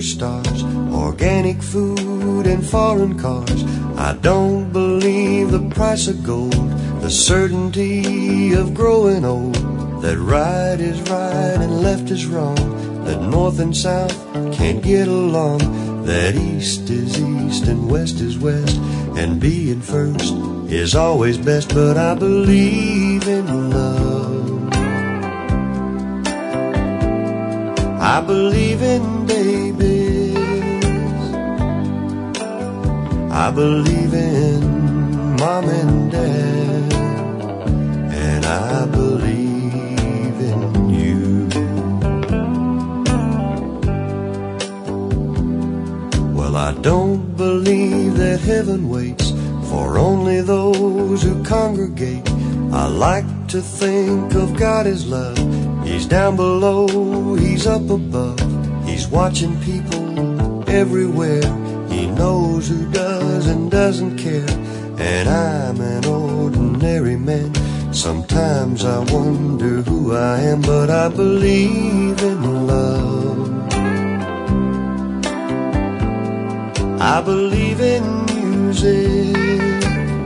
superstars, organic food and foreign cars. I don't believe the price of gold, the certainty of growing old, that right is right and left is wrong, that north and south can't get along, that east is east and west is west, and being first is always best. But I believe in love, I believe in babies, I believe in mom and dad, and I believe in you. Well, I don't believe that heaven waits for only those who congregate. I like to think of God as love. He's down below, He's up above. He's watching people everywhere. He knows who does and doesn't care. And I'm an ordinary man. Sometimes I wonder who I am, but I believe in love. I believe in music,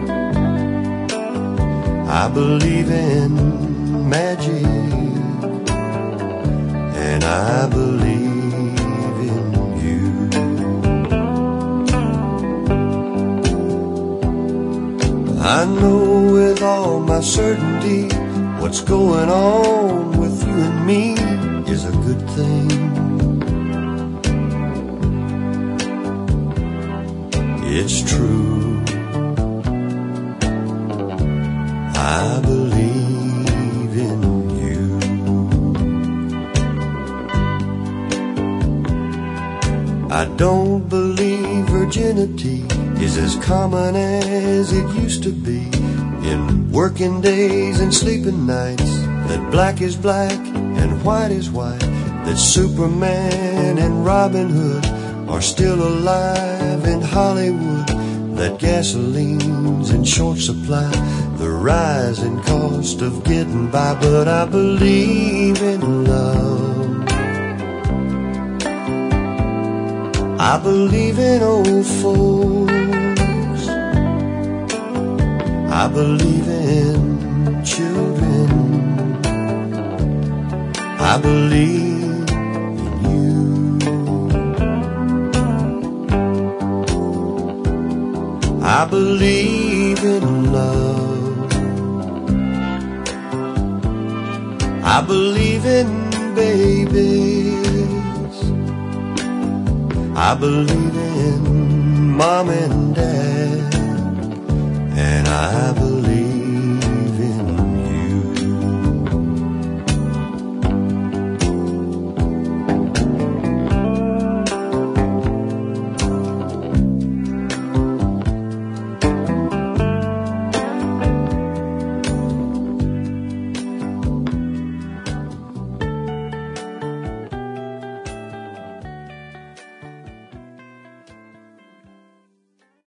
I believe in magic, and I believe in you. I know with all my certainty what's going on with you and me is a good thing. It's true, I believe in you. I don't believe virginity is as common as it used to be. In working days and sleeping nights, that black is black and white is white, that Superman and Robin Hood are still alive in Hollywood, that gasoline's in short supply, the rising cost of getting by. But I believe in love, I believe in old folks, I believe in children, I believe in you. I believe in love, I believe in babies, I believe in mom and dad, and I believe